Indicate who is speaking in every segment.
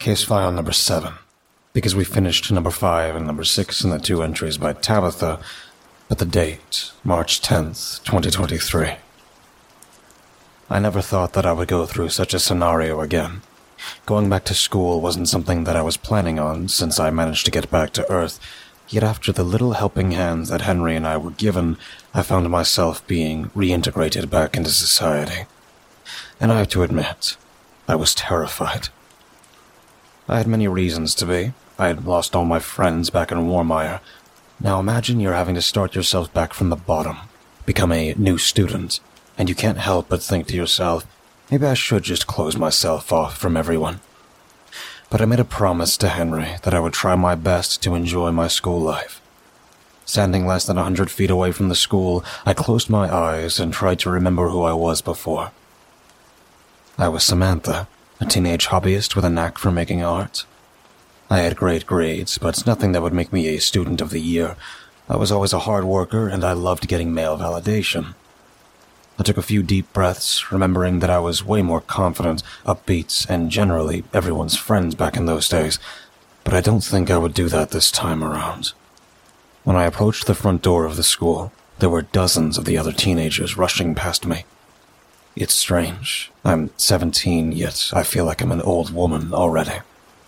Speaker 1: Case file number 7, because we finished number 5 and number 6 in the 2 entries by Tabitha, but the date, March 10th, 2023. I never thought that I would go through such a scenario again. Going back to school wasn't something that I was planning on since I managed to get back to Earth, yet after the little helping hands that Henry and I were given, I found myself being reintegrated back into society. And I have to admit, I was terrified. I had many reasons to be. I had lost all my friends back in Warmire. Now imagine you're having to start yourself back from the bottom, become a new student, and you can't help but think to yourself, maybe I should just close myself off from everyone. But I made a promise to Henry that I would try my best to enjoy my school life. Standing less than 100 feet away from the school, I closed my eyes and tried to remember who I was before. I was Samantha, a teenage hobbyist with a knack for making art. I had great grades, but nothing that would make me a student of the year. I was always a hard worker, and I loved getting male validation. I took a few deep breaths, remembering that I was way more confident, upbeat, and generally everyone's friends back in those days, but I don't think I would do that this time around. When I approached the front door of the school, there were dozens of the other teenagers rushing past me. It's strange. I'm 17, yet I feel like I'm an old woman already.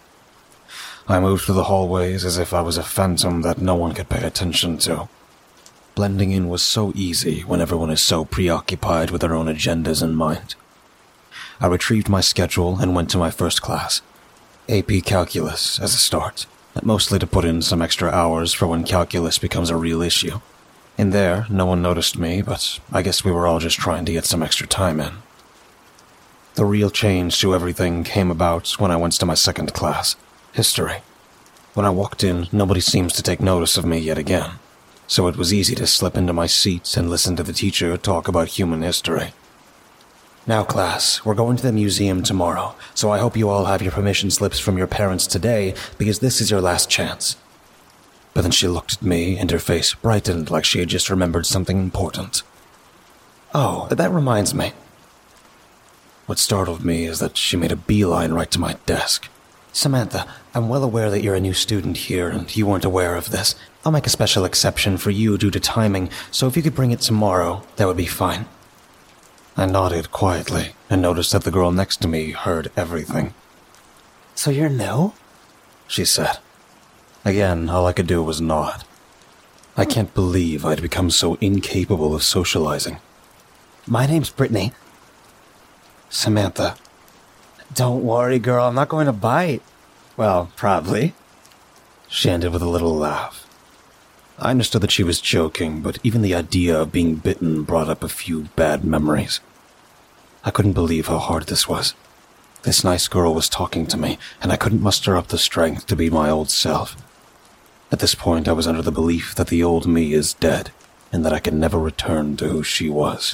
Speaker 1: I moved through the hallways as if I was a phantom that no one could pay attention to. Blending in was so easy when everyone is so preoccupied with their own agendas in mind. I retrieved my schedule and went to my first class, AP Calculus, as a start, mostly to put in some extra hours for when calculus becomes a real issue. In there, no one noticed me, but I guess we were all just trying to get some extra time in. The real change to everything came about when I went to my second class, history. When I walked in, nobody seems to take notice of me yet again, so it was easy to slip into my seat and listen to the teacher talk about human history. Now, class, we're going to the museum tomorrow, so I hope you all have your permission slips from your parents today, because this is your last chance. But then she looked at me, and her face brightened like she had just remembered something important. Oh, that reminds me. What startled me is that she made a beeline right to my desk. Samantha, I'm well aware that you're a new student here, and you weren't aware of this. I'll make a special exception for you due to timing, so if you could bring it tomorrow, that would be fine. I nodded quietly, and noticed that the girl next to me heard everything. So you're new? She said. Again, all I could do was nod. I can't believe I'd become so incapable of socializing. My name's Brittany. Samantha. Don't worry, girl, I'm not going to bite. Well, probably. She ended with a little laugh. I understood that she was joking, but even the idea of being bitten brought up a few bad memories. I couldn't believe how hard this was. This nice girl was talking to me, and I couldn't muster up the strength to be my old self. At this point, I was under the belief that the old me is dead, and that I could never return to who she was.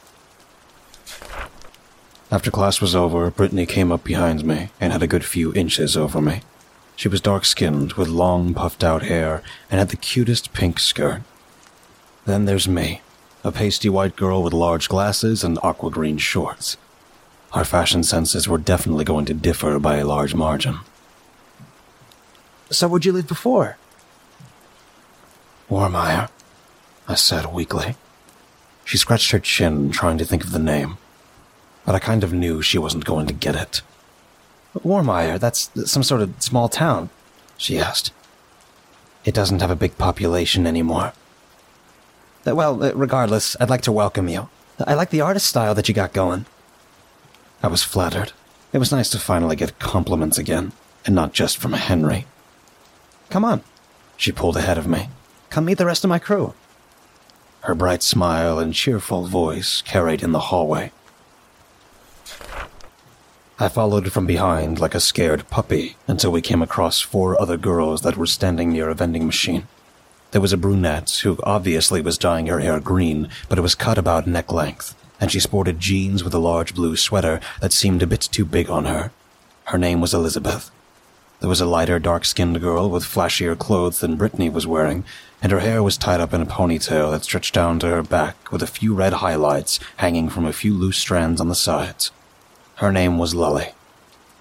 Speaker 1: After class was over, Brittany came up behind me and had a good few inches over me. She was dark-skinned, with long, puffed-out hair, and had the cutest pink skirt. Then there's me, a pasty white girl with large glasses and aqua-green shorts. Our fashion senses were definitely going to differ by a large margin. So where'd you live before? Warmire, I said weakly. She scratched her chin, trying to think of the name. But I kind of knew she wasn't going to get it. Warmire, that's some sort of small town, she asked. It doesn't have a big population anymore. Well, regardless, I'd like to welcome you. I like the artist style that you got going. I was flattered. It was nice to finally get compliments again, and not just from Henry. Come on, she pulled ahead of me. Come meet the rest of my crew. Her bright smile and cheerful voice carried in the hallway. I followed from behind like a scared puppy until we came across 4 other girls that were standing near a vending machine. There was a brunette who obviously was dyeing her hair green, but it was cut about neck length, and she sported jeans with a large blue sweater that seemed a bit too big on her. Her name was Elizabeth. There was a lighter, dark-skinned girl with flashier clothes than Brittany was wearing, and her hair was tied up in a ponytail that stretched down to her back with a few red highlights hanging from a few loose strands on the sides. Her name was Lily.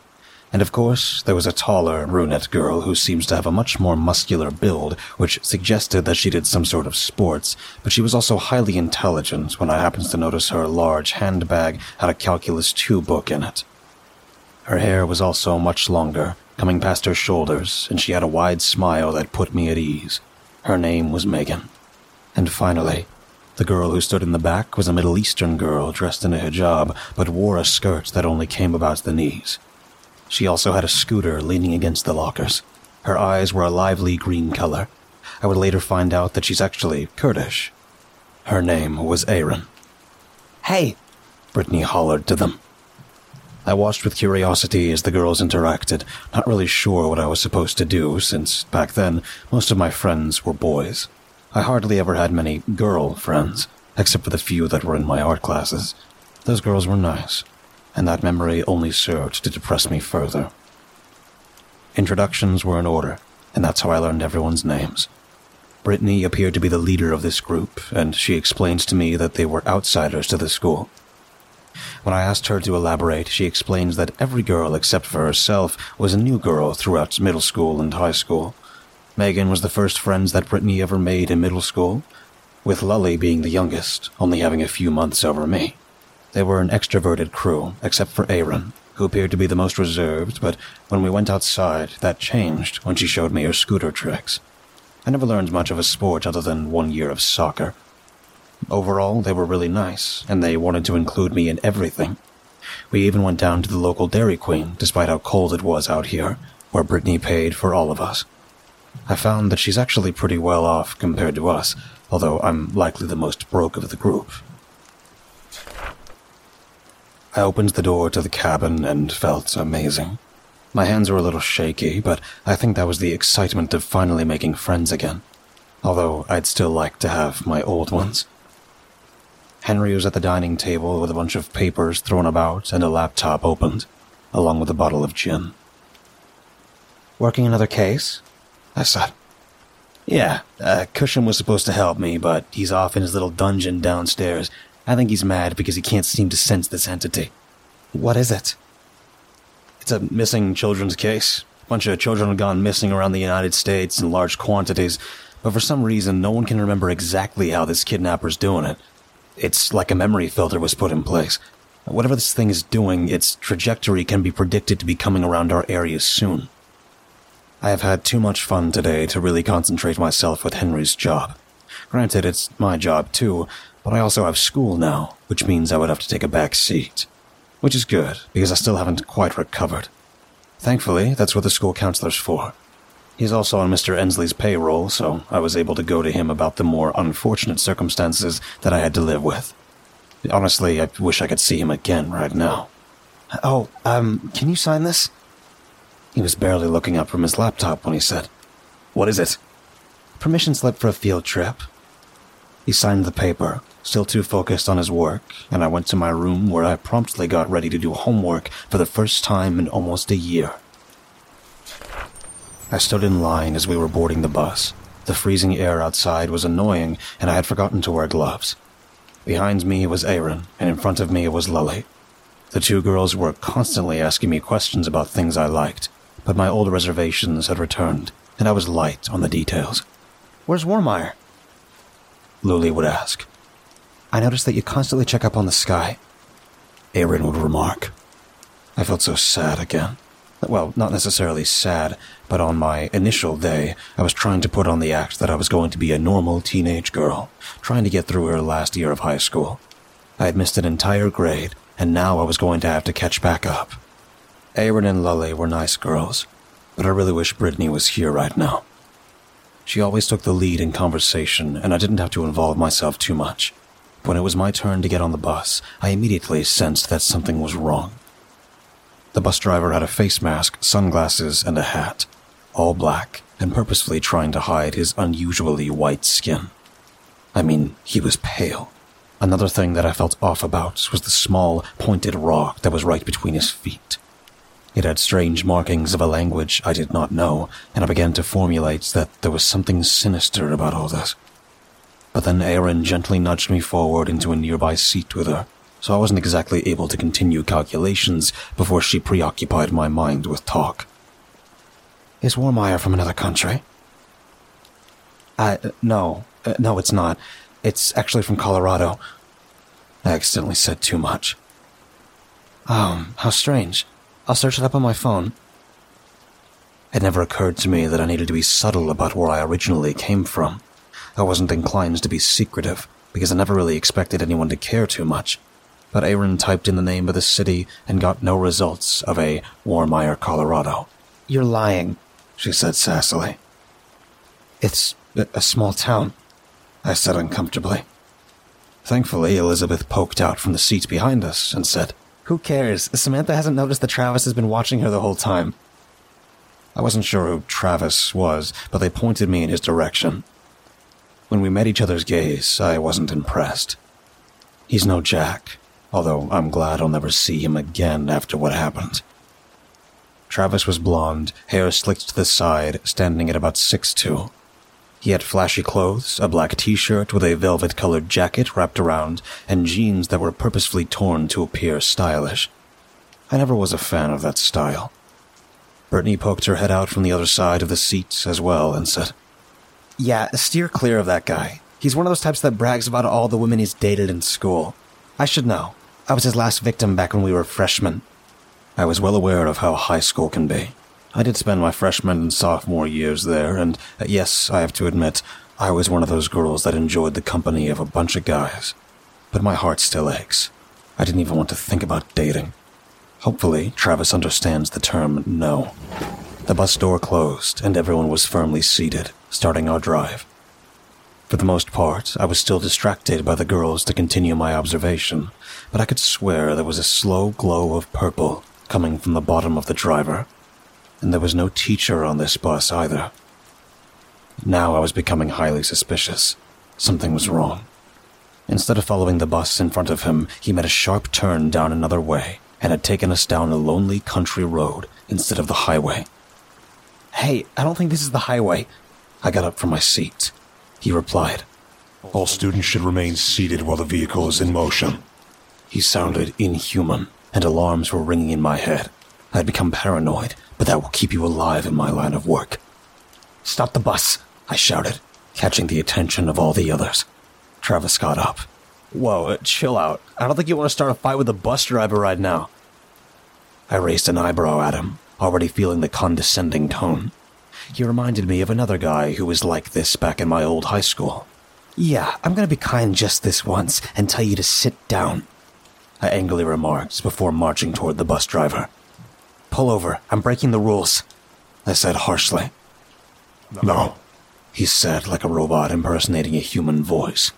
Speaker 1: And of course, there was a taller, brunette girl who seems to have a much more muscular build, which suggested that she did some sort of sports, but she was also highly intelligent when I happened to notice her large handbag had a Calculus 2 book in it. Her hair was also much longer, coming past her shoulders, and she had a wide smile that put me at ease. Her name was Megan. And finally, the girl who stood in the back was a Middle Eastern girl dressed in a hijab, but wore a skirt that only came about the knees. She also had a scooter leaning against the lockers. Her eyes were a lively green color. I would later find out that she's actually Kurdish. Her name was Erin. "Hey!" Brittany hollered to them. I watched with curiosity as the girls interacted, not really sure what I was supposed to do, since back then most of my friends were boys. I hardly ever had many girl friends, except for the few that were in my art classes. Those girls were nice, and that memory only served to depress me further. Introductions were in order, and that's how I learned everyone's names. Brittany appeared to be the leader of this group, and she explained to me that they were outsiders to the school. When I asked her to elaborate, she explains that every girl except for herself was a new girl throughout middle school and high school. Megan was the first friends that Brittany ever made in middle school, with Lully being the youngest, only having a few months over me. They were an extroverted crew, except for Erin, who appeared to be the most reserved, but when we went outside, that changed when she showed me her scooter tricks. I never learned much of a sport other than 1 year of soccer. Overall, they were really nice, and they wanted to include me in everything. We even went down to the local Dairy Queen, despite how cold it was out here, where Brittany paid for all of us. I found that she's actually pretty well off compared to us, although I'm likely the most broke of the group. I opened the door to the cabin and felt amazing. My hands were a little shaky, but I think that was the excitement of finally making friends again, although I'd still like to have my old ones. Henry was at the dining table with a bunch of papers thrown about and a laptop opened, along with a bottle of gin. "Working another case?" I said. "Yeah, Cusham was supposed to help me, but he's off in his little dungeon downstairs. I think he's mad because he can't seem to sense this entity." "What is it?" "It's a missing children's case. A bunch of children have gone missing around the United States in large quantities, but for some reason no one can remember exactly how this kidnapper's doing it. It's like a memory filter was put in place. Whatever this thing is doing, its trajectory can be predicted to be coming around our area soon. I have had too much fun today to really concentrate myself with Henry's job. Granted, it's my job too, but I also have school now, which means I would have to take a back seat. Which is good, because I still haven't quite recovered. Thankfully, that's what the school counselor's for. He's also on Mr. Ensley's payroll, so I was able to go to him about the more unfortunate circumstances that I had to live with. Honestly, I wish I could see him again right now. "Oh, can you sign this?" He was barely looking up from his laptop when he said, "What is it?" "Permission slip for a field trip." He signed the paper, still too focused on his work, and I went to my room where I promptly got ready to do homework for the first time in almost a year. I stood in line as we were boarding the bus. The freezing air outside was annoying, and I had forgotten to wear gloves. Behind me was Erin, and in front of me was Lully. The two girls were constantly asking me questions about things I liked, but my old reservations had returned, and I was light on the details. "Where's Warmeyer?" Lully would ask. "I noticed that you constantly check up on the sky," Erin would remark. I felt so sad again. Well, not necessarily sad, but on my initial day, I was trying to put on the act that I was going to be a normal teenage girl, trying to get through her last year of high school. I had missed an entire grade, and now I was going to have to catch back up. Erin and Lully were nice girls, but I really wish Brittany was here right now. She always took the lead in conversation, and I didn't have to involve myself too much. When it was my turn to get on the bus, I immediately sensed that something was wrong. The bus driver had a face mask, sunglasses, and a hat, all black, and purposefully trying to hide his unusually white skin. I mean, he was pale. Another thing that I felt off about was the small, pointed rock that was right between his feet. It had strange markings of a language I did not know, and I began to formulate that there was something sinister about all this. But then Erin gently nudged me forward into a nearby seat with her, so I wasn't exactly able to continue calculations before she preoccupied my mind with talk. Is Warmeyer from another country? No, it's not. It's actually from Colorado. I accidentally said too much. How strange. I'll search it up on my phone. It never occurred to me that I needed to be subtle about where I originally came from. I wasn't inclined to be secretive, because I never really expected anyone to care too much. But Aaron typed in the name of the city and got no results of a Warmeyer, Colorado. You're lying, she said sassily. It's a small town, I said uncomfortably. Thankfully, Elizabeth poked out from the seat behind us and said, Who cares? Samantha hasn't noticed that Travis has been watching her the whole time. I wasn't sure who Travis was, but they pointed me in his direction. When we met each other's gaze, I wasn't impressed. He's no Jack, although I'm glad I'll never see him again after what happened. Travis was blonde, hair slicked to the side, standing at about 6'2". He had flashy clothes, a black t-shirt with a velvet-colored jacket wrapped around, and jeans that were purposefully torn to appear stylish. I never was a fan of that style. Brittany poked her head out from the other side of the seat as well and said, Yeah, steer clear of that guy. He's one of those types that brags about all the women he's dated in school. I should know. I was his last victim back when we were freshmen. I was well aware of how high school can be. I did spend my freshman and sophomore years there, and yes, I have to admit, I was one of those girls that enjoyed the company of a bunch of guys. But my heart still aches. I didn't even want to think about dating. Hopefully, Travis understands the term no. The bus door closed, and everyone was firmly seated, starting our drive. For the most part, I was still distracted by the girls to continue my observation, but I could swear there was a slow glow of purple coming from the bottom of the driver. And there was no teacher on this bus either. Now I was becoming highly suspicious. Something was wrong. Instead of following the bus in front of him, he made a sharp turn down another way and had taken us down a lonely country road instead of the highway. Hey, I don't think this is the highway. I got up from my seat. He replied,
Speaker 2: All students should remain seated while the vehicle is in motion.
Speaker 1: He sounded inhuman, and alarms were ringing in my head. I'd become paranoid, but that will keep you alive in my line of work. Stop the bus, I shouted, catching the attention of all the others. Travis got up. Whoa, chill out. I don't think you want to start a fight with the bus driver right now. I raised an eyebrow at him, already feeling the condescending tone. He reminded me of another guy who was like this back in my old high school. Yeah, I'm going to be kind just this once and tell you to sit down, I angrily remarked before marching toward the bus driver. Pull over, I'm breaking the rules, I said harshly.
Speaker 2: No,
Speaker 1: he said like a robot impersonating a human voice.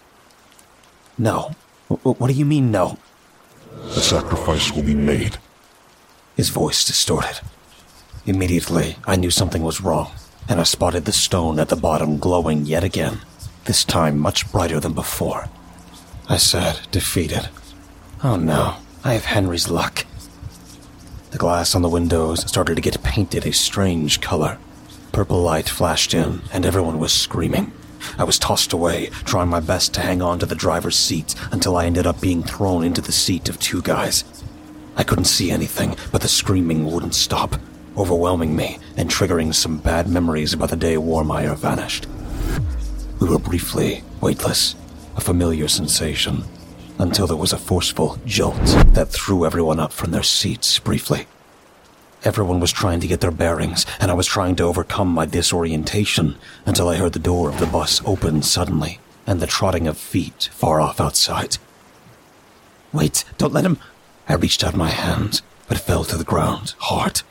Speaker 1: No. What do you mean, no?
Speaker 2: The sacrifice will be made.
Speaker 1: His voice distorted. Immediately, I knew something was wrong, and I spotted the stone at the bottom glowing yet again, this time much brighter than before. I said, defeated. Oh no, I have Henry's luck. The glass on the windows started to get painted a strange color. Purple light flashed in, and everyone was screaming. I was tossed away, trying my best to hang on to the driver's seat until I ended up being thrown into the seat of two guys. I couldn't see anything, but the screaming wouldn't stop, overwhelming me and triggering some bad memories about the day Warmeyer vanished. We were briefly weightless, a familiar sensation, until there was a forceful jolt that threw everyone up from their seats briefly. Everyone was trying to get their bearings, and I was trying to overcome my disorientation until I heard the door of the bus open suddenly and the trotting of feet far off outside. Wait, don't let him... I reached out my hand, but fell to the ground hard.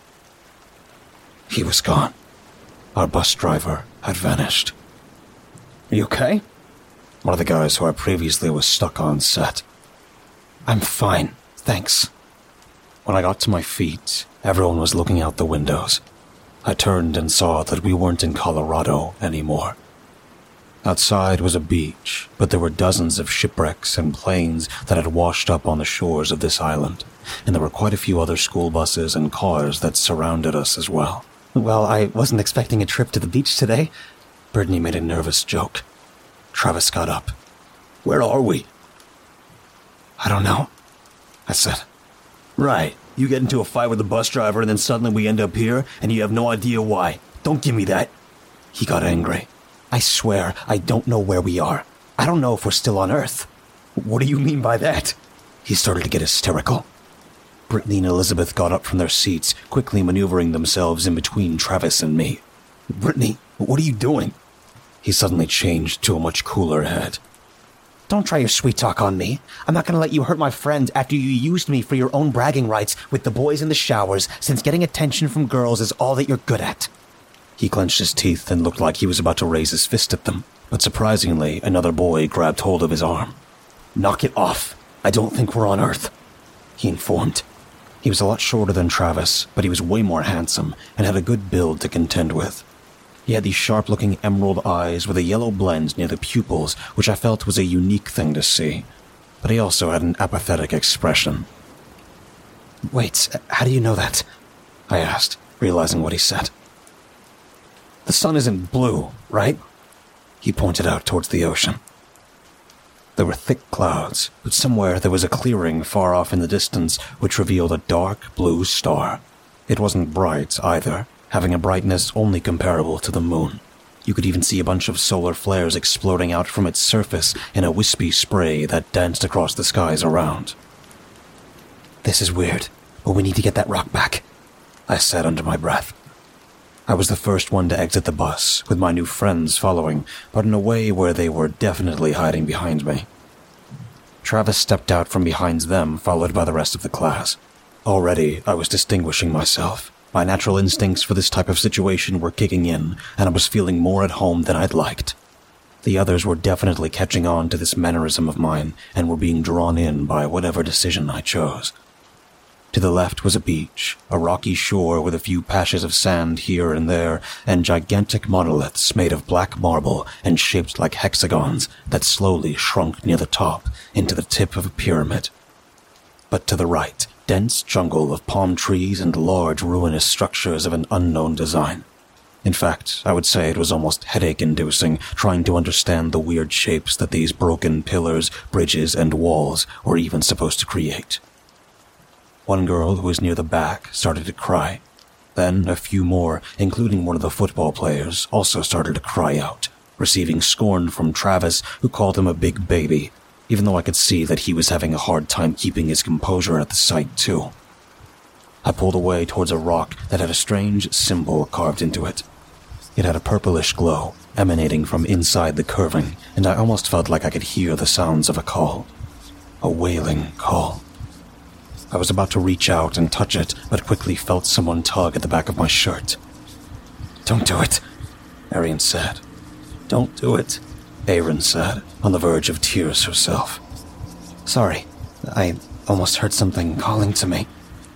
Speaker 1: He was gone. Our bus driver had vanished. Are you okay? One of the guys who I previously was stuck on said. I'm fine, thanks. When I got to my feet, everyone was looking out the windows. I turned and saw that we weren't in Colorado anymore. Outside was a beach, but there were dozens of shipwrecks and planes that had washed up on the shores of this island, and there were quite a few other school buses and cars that surrounded us as well. Well, I wasn't expecting a trip to the beach today. Brittany made a nervous joke. Travis got up. Where are we? I don't know. I said.
Speaker 3: Right. You get into a fight with the bus driver and then suddenly we end up here and you have no idea why. Don't give me that.
Speaker 1: He got angry. I swear I don't know where we are. I don't know if we're still on Earth.
Speaker 3: What do you mean by that?
Speaker 1: He started to get hysterical. Brittany and Elizabeth got up from their seats, quickly maneuvering themselves in between Travis and me.
Speaker 3: Brittany, what are you doing?
Speaker 1: He suddenly changed to a much cooler head. Don't try your sweet talk on me. I'm not going to let you hurt my friend after you used me for your own bragging rights with the boys in the showers, since getting attention from girls is all that you're good at. He clenched his teeth and looked like he was about to raise his fist at them, but surprisingly, another boy grabbed hold of his arm.
Speaker 3: Knock it off. I don't think we're on Earth,
Speaker 1: he informed. He was a lot shorter than Travis, but he was way more handsome and had a good build to contend with. He had these sharp-looking emerald eyes with a yellow blend near the pupils, which I felt was a unique thing to see. But he also had an apathetic expression. Wait, how do you know that? I asked, realizing what he said. The sun isn't blue, right? He pointed out towards the ocean. There were thick clouds, but somewhere there was a clearing far off in the distance which revealed a dark blue star. It wasn't bright either, having a brightness only comparable to the moon. You could even see a bunch of solar flares exploding out from its surface in a wispy spray that danced across the skies around. This is weird, but we need to get that rock back, I said under my breath. I was the first one to exit the bus, with my new friends following, but in a way where they were definitely hiding behind me. Travis stepped out from behind them, followed by the rest of the class. Already, I was distinguishing myself. My natural instincts for this type of situation were kicking in, and I was feeling more at home than I'd liked. The others were definitely catching on to this mannerism of mine, and were being drawn in by whatever decision I chose. To the left was a beach, a rocky shore with a few patches of sand here and there, and gigantic monoliths made of black marble and shaped like hexagons that slowly shrunk near the top into the tip of a pyramid. But to the right, dense jungle of palm trees and large ruinous structures of an unknown design. In fact, I would say it was almost headache-inducing trying to understand the weird shapes that these broken pillars, bridges, and walls were even supposed to create. One girl who was near the back started to cry. Then a few more, including one of the football players, also started to cry out, receiving scorn from Travis, who called him a big baby, even though I could see that he was having a hard time keeping his composure at the sight too. I pulled away towards a rock that had a strange symbol carved into it. It had a purplish glow emanating from inside the curving, and I almost felt like I could hear the sounds of a call. A wailing call. I was about to reach out and touch it, but quickly felt someone tug at the back of my shirt. "Don't do it," Arian said. "Don't do it," Aaron said, on the verge of tears herself. "Sorry, I almost heard something calling to me."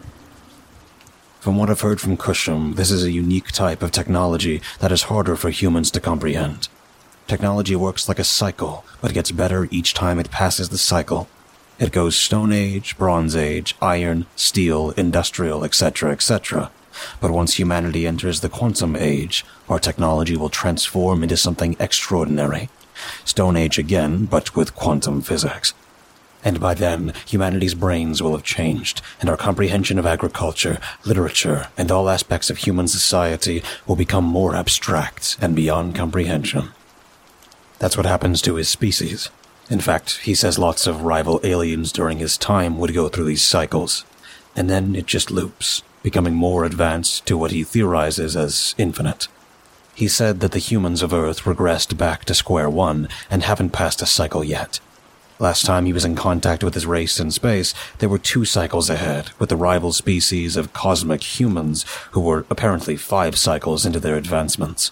Speaker 1: From what I've heard from Cusham, this is a unique type of technology that is harder for humans to comprehend. Technology works like a cycle, but gets better each time it passes the cycle. It goes Stone Age, Bronze Age, Iron, Steel, Industrial, etc., etc. But once humanity enters the Quantum Age, our technology will transform into something extraordinary. Stone Age again, but with quantum physics. And by then, humanity's brains will have changed, and our comprehension of agriculture, literature, and all aspects of human society will become more abstract and beyond comprehension. That's what happens to his species. In fact, he says lots of rival aliens during his time would go through these cycles, and then it just loops, becoming more advanced to what he theorizes as infinite. He said that the humans of Earth regressed back to square one and haven't passed a cycle yet. Last time he was in contact with his race in space, they were 2 cycles ahead, with the rival species of cosmic humans who were apparently 5 cycles into their advancements.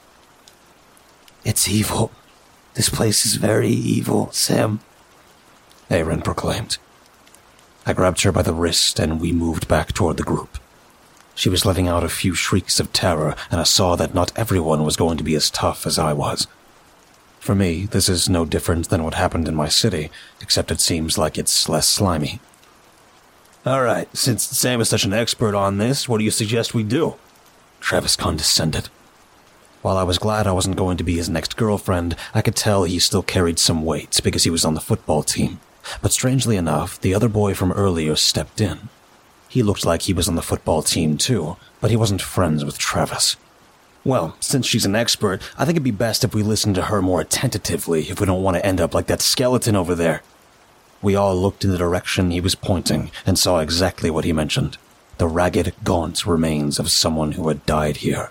Speaker 3: "It's evil. This place is very evil, Sam,"
Speaker 1: Aaron proclaimed. I grabbed her by the wrist and we moved back toward the group. She was letting out a few shrieks of terror, and I saw that not everyone was going to be as tough as I was. For me, this is no different than what happened in my city, except it seems like it's less slimy.
Speaker 3: "All right, since Sam is such an expert on this, what do you suggest we do?"
Speaker 1: Travis condescended. While I was glad I wasn't going to be his next girlfriend, I could tell he still carried some weight because he was on the football team. But strangely enough, the other boy from earlier stepped in. He looked like he was on the football team too, but he wasn't friends with Travis. Well, since she's an expert, I think it'd be best if we listen to her more attentively if we don't want to end up like that skeleton over there. We all looked in the direction he was pointing and saw exactly what he mentioned. The ragged, gaunt remains of someone who had died here.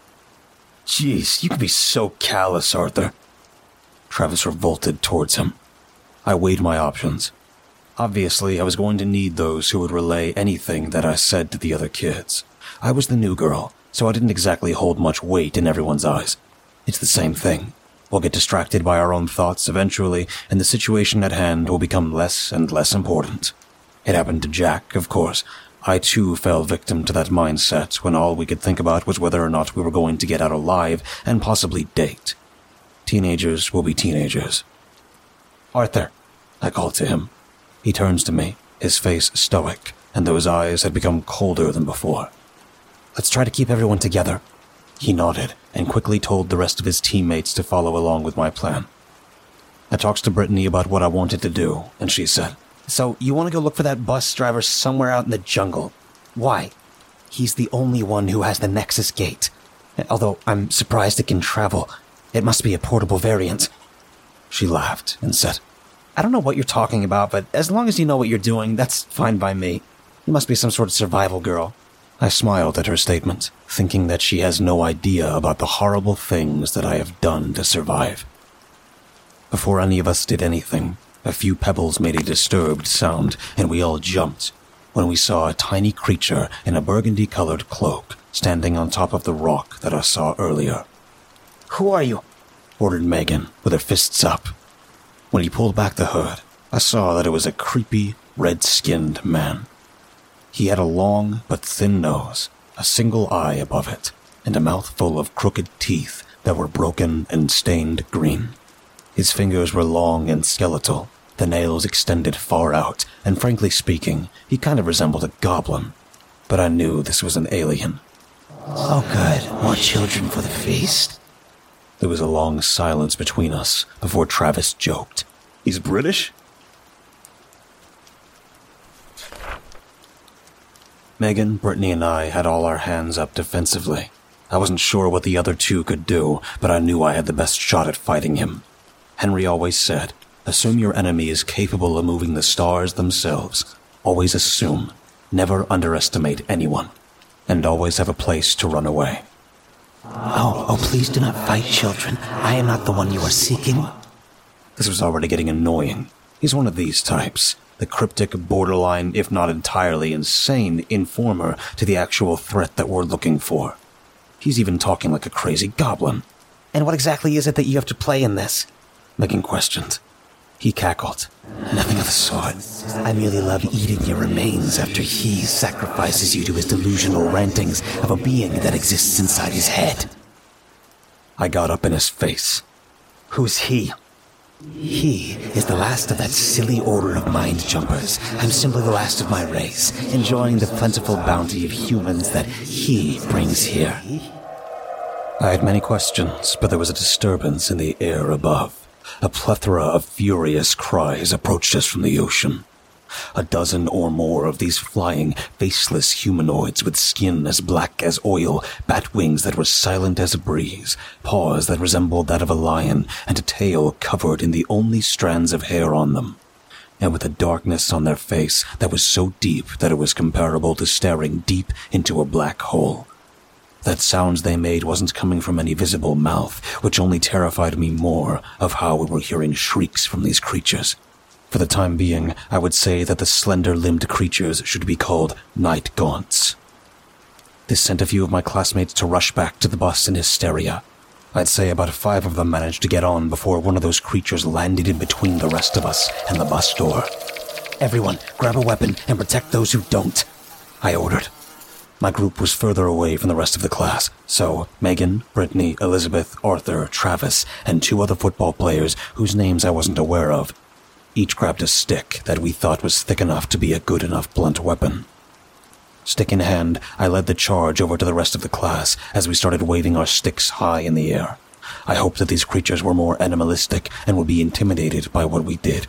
Speaker 1: Jeez, you can be so callous, Arthur. Travis revolted towards him. I weighed my options. Obviously, I was going to need those who would relay anything that I said to the other kids. I was the new girl, so I didn't exactly hold much weight in everyone's eyes. It's the same thing. We'll get distracted by our own thoughts eventually, and the situation at hand will become less and less important. It happened to Jack, of course. I too fell victim to that mindset when all we could think about was whether or not we were going to get out alive and possibly date. Teenagers will be teenagers. Arthur, I called to him. He turns to me, his face stoic, and though his eyes had become colder than before. Let's try to keep everyone together. He nodded and quickly told the rest of his teammates to follow along with my plan. I talked to Brittany about what I wanted to do, and she said, So you want to go look for that bus driver somewhere out in the jungle? Why? He's the only one who has the Nexus gate. Although I'm surprised it can travel. It must be a portable variant. She laughed and said, I don't know what you're talking about, but as long as you know what you're doing, that's fine by me. You must be some sort of survival girl. I smiled at her statement, thinking that she has no idea about the horrible things that I have done to survive. Before any of us did anything, a few pebbles made a disturbed sound, and we all jumped when we saw a tiny creature in a burgundy-colored cloak standing on top of the rock that I saw earlier. Who are you? Ordered Megan, with her fists up. When he pulled back the hood, I saw that it was a creepy, red-skinned man. He had a long but thin nose, a single eye above it, and a mouth full of crooked teeth that were broken and stained green. His fingers were long and skeletal, the nails extended far out, and frankly speaking, he kind of resembled a goblin. But I knew this was an alien. Oh good, more children for the feast? There was a long silence between us before Travis joked. He's British? Megan, Brittany, and I had all our hands up defensively. I wasn't sure what the other two could do, but I knew I had the best shot at fighting him. Henry always said, assume your enemy is capable of moving the stars themselves. Always assume. Never underestimate anyone. And always have a place to run away. Oh, please do not fight, children. I am not the one you are seeking. This was already getting annoying. He's one of these types. The cryptic, borderline, if not entirely insane, informer to the actual threat that we're looking for. He's even talking like a crazy goblin. And what exactly is it that you have to play in this? Megan questioned. He cackled. Nothing of the sort. I merely love eating your remains after he sacrifices you to his delusional rantings of a being that exists inside his head. I got up in his face. Who's he? He is the last of that silly order of mind jumpers. I'm simply the last of my race, enjoying the plentiful bounty of humans that he brings here. I had many questions, but there was a disturbance in the air above. A plethora of furious cries approached us from the ocean. A dozen or more of these flying, faceless humanoids with skin as black as oil, bat wings that were silent as a breeze, paws that resembled that of a lion, and a tail covered in the only strands of hair on them. And with a darkness on their face that was so deep that it was comparable to staring deep into a black hole. That sounds they made wasn't coming from any visible mouth, which only terrified me more of how we were hearing shrieks from these creatures. For the time being, I would say that the slender-limbed creatures should be called night gaunts. This sent a few of my classmates to rush back to the bus in hysteria. I'd say about 5 of them managed to get on before one of those creatures landed in between the rest of us and the bus door. Everyone, grab a weapon and protect those who don't, I ordered. My group was further away from the rest of the class, so Megan, Brittany, Elizabeth, Arthur, Travis, and 2 other football players whose names I wasn't aware of, each grabbed a stick that we thought was thick enough to be a good enough blunt weapon. Stick in hand, I led the charge over to the rest of the class as we started waving our sticks high in the air. I hoped that these creatures were more animalistic and would be intimidated by what we did,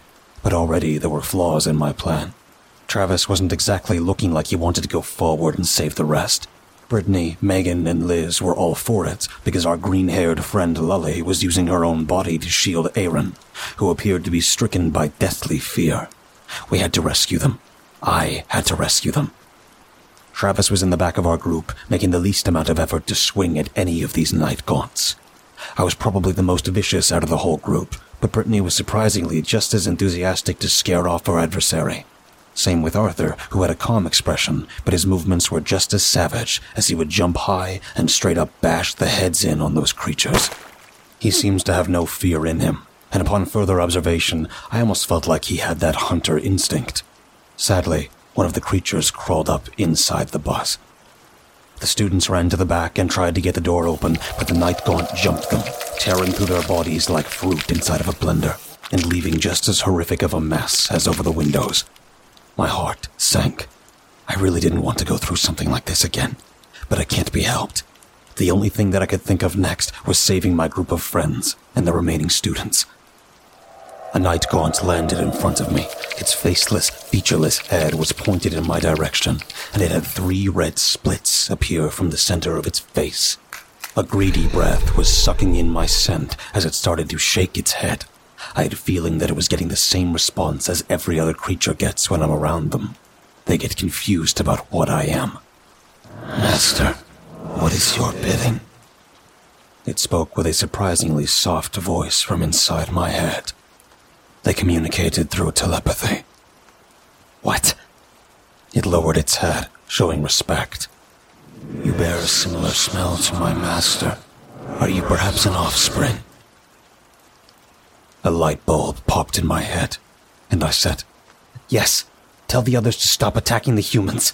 Speaker 1: but already there were flaws in my plan. Travis wasn't exactly looking like he wanted to go forward and save the rest. Brittany, Megan, and Liz were all for it because our green-haired friend Lully was using her own body to shield Aaron, who appeared to be stricken by deathly fear. We had to rescue them. I had to rescue them. Travis was in the back of our group, making the least amount of effort to swing at any of these night gaunts. I was probably the most vicious out of the whole group, but Brittany was surprisingly just as enthusiastic to scare off our adversary. Same with Arthur, who had a calm expression, but his movements were just as savage as he would jump high and straight up bash the heads in on those creatures. He seems to have no fear in him, and upon further observation, I almost felt like he had that hunter instinct. Sadly, one of the creatures crawled up inside the bus. The students ran to the back and tried to get the door open, but the night gaunt jumped them, tearing through their bodies like fruit inside of a blender, and leaving just as horrific of a mess as over the windows. My heart sank. I really didn't want to go through something like this again, but it can't be helped. The only thing that I could think of next was saving my group of friends and the remaining students. A night gaunt landed in front of me. Its faceless, featureless head was pointed in my direction, and it had 3 red splits appear from the center of its face. A greedy breath was sucking in my scent as it started to shake its head. I had a feeling that it was getting the same response as every other creature gets when I'm around them. They get confused about what I am. "Master, what is your bidding?" It spoke with a surprisingly soft voice from inside my head. They communicated through telepathy. "What?" It lowered its head, showing respect. "You bear a similar smell to my master. Are you perhaps an offspring?" A light bulb popped in my head, and I said, "Yes, tell the others to stop attacking the humans."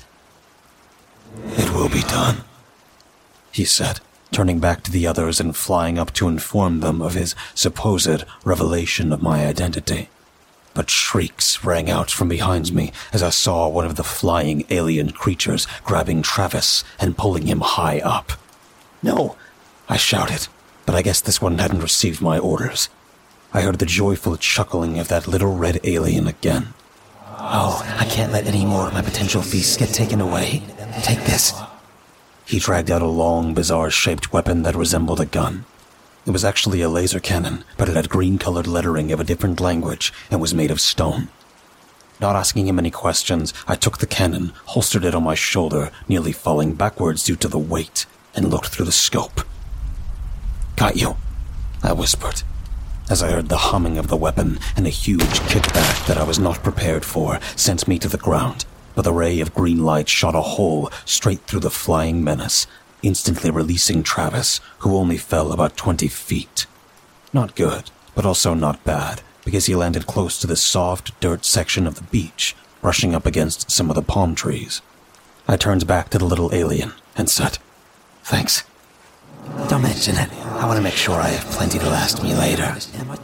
Speaker 1: "It will be done," he said, turning back to the others and flying up to inform them of his supposed revelation of my identity. But shrieks rang out from behind me as I saw one of the flying alien creatures grabbing Travis and pulling him high up. "No!" I shouted, but I guess this one hadn't received my orders. I heard the joyful chuckling of that little red alien again. "Oh, I can't let any more of my potential feasts get taken away. Take this." He dragged out a long, bizarre-shaped weapon that resembled a gun. It was actually a laser cannon, but it had green-colored lettering of a different language and was made of stone. Not asking him any questions, I took the cannon, holstered it on my shoulder, nearly falling backwards due to the weight, and looked through the scope. "Got you," I whispered, as I heard the humming of the weapon, and a huge kickback that I was not prepared for sent me to the ground, but a ray of green light shot a hole straight through the flying menace, instantly releasing Travis, who only fell about 20 feet. Not good, but also not bad, because he landed close to the soft dirt section of the beach, brushing up against some of the palm trees. I turned back to the little alien and said, "Thanks." "Don't mention it. I want to make sure I have plenty to last me later."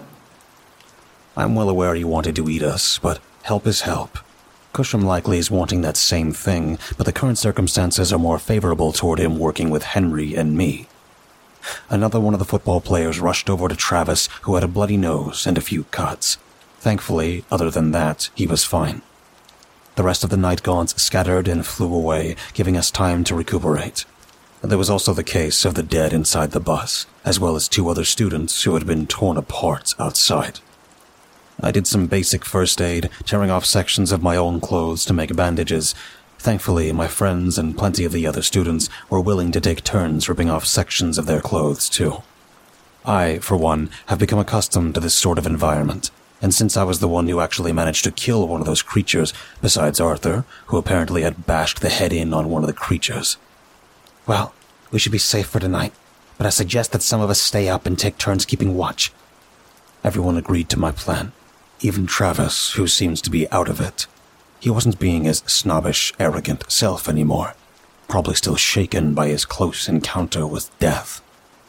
Speaker 1: I'm well aware he wanted to eat us, but help is help. Cusham likely is wanting that same thing, but the current circumstances are more favorable toward him working with Henry and me. Another one of the football players rushed over to Travis, who had a bloody nose and a few cuts. Thankfully, other than that, he was fine. The rest of the night gaunts scattered and flew away, giving us time to recuperate. There was also the case of the dead inside the bus, as well as 2 other students who had been torn apart outside. I did some basic first aid, tearing off sections of my own clothes to make bandages. Thankfully, my friends and plenty of the other students were willing to take turns ripping off sections of their clothes, too. I, for one, have become accustomed to this sort of environment, and since I was the one who actually managed to kill one of those creatures, besides Arthur, who apparently had bashed the head in on one of the creatures. Well, we should be safe for tonight, but I suggest that some of us stay up and take turns keeping watch. Everyone agreed to my plan. Even Travis, who seems to be out of it. He wasn't being his snobbish, arrogant self anymore, probably still shaken by his close encounter with death.